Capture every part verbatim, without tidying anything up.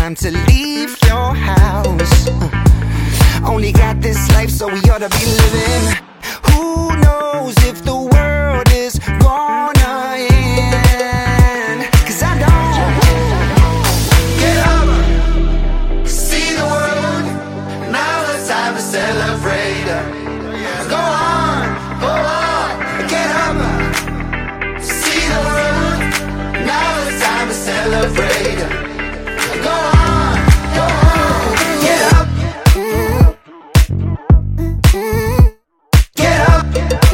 time to leave your house. uh, Only got this life, so we ought to be living. Who knows if the world is gonna end? Cause I don't. Get up, see the world. Now it's time to celebrate. Go on, go on. Get up, see the world. Now it's time to celebrate. Go on, go on. Get up, get up,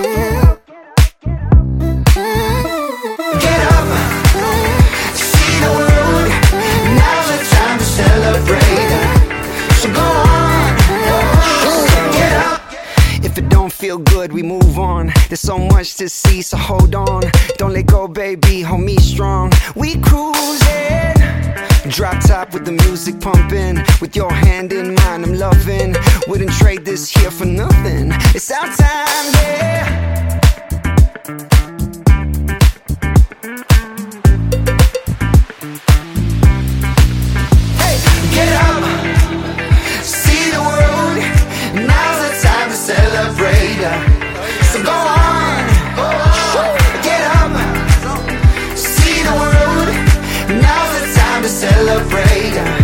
get up. See the world. Now's the time to celebrate. So go on, go on. Get up. If it don't feel good, we move on. There's so much to see, so hold on. Don't let go, baby, hold me strong. We cruising, drop top with the music pumping. With your hand in mine, I'm loving. Wouldn't trade this here for nothing. It's our time, yeah. Hey, get up, see the world. Now's the time to celebrate. So go on, go on. Get up, see the world. Now's the time to celebrate.